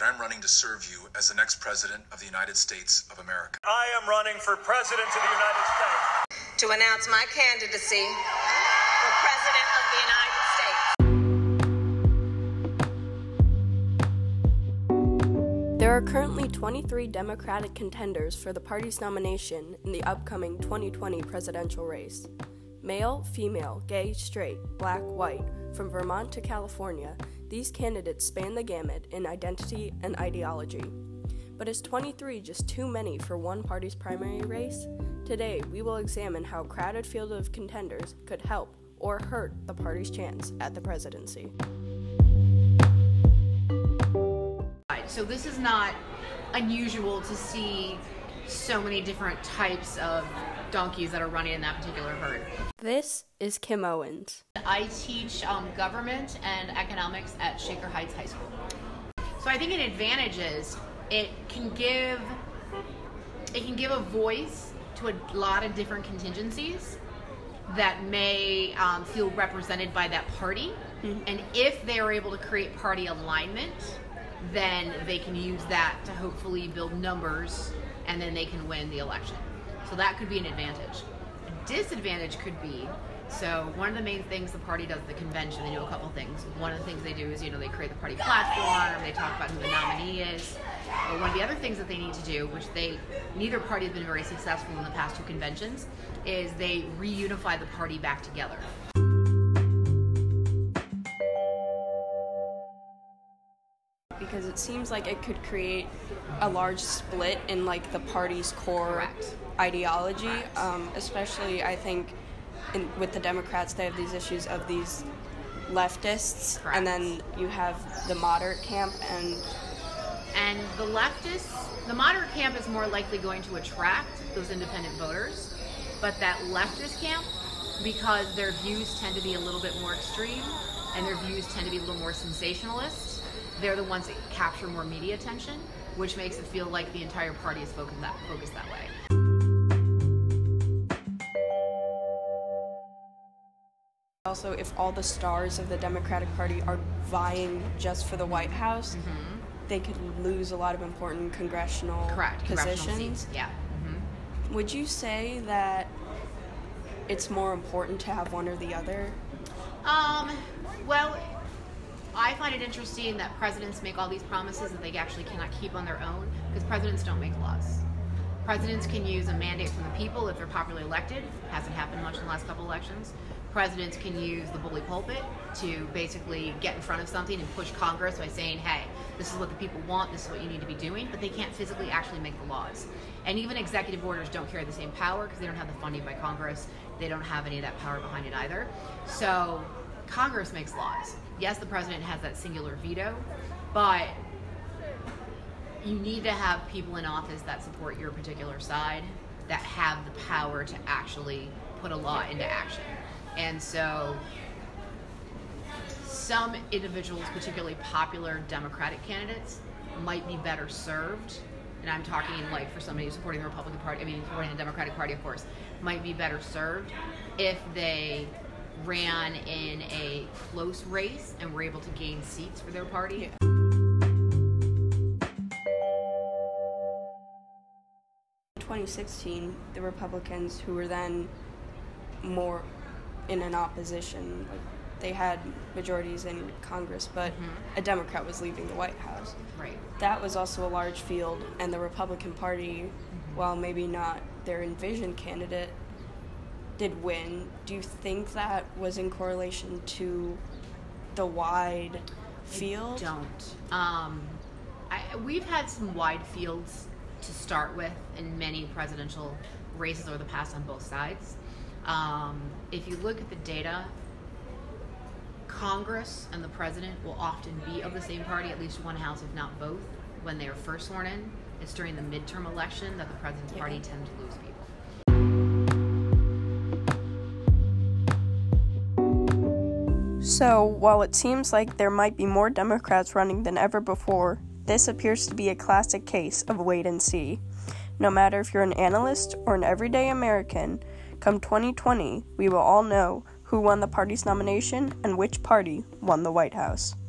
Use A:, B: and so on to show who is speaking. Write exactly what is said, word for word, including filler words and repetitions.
A: that I'm running to serve you as the next President of the United States of America.
B: I am running for President of the United States.
C: To announce my candidacy for President of the United
D: States. There are currently twenty-three Democratic contenders for the party's nomination in the upcoming twenty twenty presidential race. Male, female, gay, straight, black, white, from Vermont to California, these candidates span the gamut in identity and ideology. But is twenty-three just too many for one party's primary race? Today, we will examine how a crowded field of contenders could help or hurt the party's chance at the presidency.
E: So this is not unusual to see so many different types of donkeys that are running in that particular herd.
D: This is Kim Owens.
E: I teach um, government and economics at Shaker Heights High School. So I think an advantage is it can give it can give a voice to a lot of different contingencies that may um, feel represented by that party. Mm-hmm. And if they are able to create party alignment, then they can use that to hopefully build numbers, and then they can win the election. So that could be an advantage. A disadvantage could be, so one of the main things the party does at the convention, they do a couple things. One of the things they do is, you know, they create the party platform, they talk about who the nominee is. But one of the other things that they need to do, which they, neither party has been very successful in the past two conventions, is they reunify the party back together.
D: Because it seems like it could create a large split in like the party's core
E: Correct.
D: ideology,
E: Correct.
D: Um, especially I think in, with the Democrats, they have these issues of these leftists,
E: Correct.
D: And then you have the moderate camp, and
E: and the leftists, the moderate camp is more likely going to attract those independent voters, but that leftist camp, because their views tend to be a little bit more extreme and their views tend to be a little more sensationalist, they're the ones that capture more media attention, which makes it feel like the entire party is focused that, focused that way.
D: Also, if all the stars of the Democratic Party are vying just for the White House,
E: Mm-hmm.
D: they could lose a lot of important congressional
E: Correct.
D: positions.
E: Congressional seats. Yeah. Mm-hmm.
D: Would you say that it's more important to have one or the other?
E: Um, well, I find it interesting that presidents make all these promises that they actually cannot keep on their own, because presidents don't make laws. Presidents can use a mandate from the people if they're popularly elected. Hasn't happened much in the last couple elections. Presidents can use the bully pulpit to basically get in front of something and push Congress by saying, hey, this is what the people want, this is what you need to be doing, but they can't physically actually make the laws. And even executive orders don't carry the same power because they don't have the funding by Congress. They don't have any of that power behind it either. So Congress makes laws. Yes, the president has that singular veto, but you need to have people in office that support your particular side, that have the power to actually put a law into action. And so some individuals, particularly popular Democratic candidates, might be better served, and I'm talking like for somebody supporting the Republican Party, I mean supporting the Democratic Party, of course, might be better served if they ran in a close race and were able to gain seats for their party.
D: Yeah. In twenty sixteen, the Republicans, who were then more in an opposition, like, they had majorities in Congress, but mm-hmm. a Democrat was leaving the White House.
E: Right.
D: That was also a large field, and the Republican Party, mm-hmm. while maybe not their envisioned candidate, did win. Do you think that was in correlation to the wide field?
E: I don't. Um, I, we've had some wide fields to start with in many presidential races over the past on both sides. Um, if you look at the data, Congress and the president will often be of the same party, at least one house, if not both, when they are first sworn in. It's during the midterm election that the president's yeah. party tend to lose people.
D: So, while it seems like there might be more Democrats running than ever before, this appears to be a classic case of wait and see. No matter if you're an analyst or an everyday American, come twenty twenty, we will all know who won the party's nomination and which party won the White House.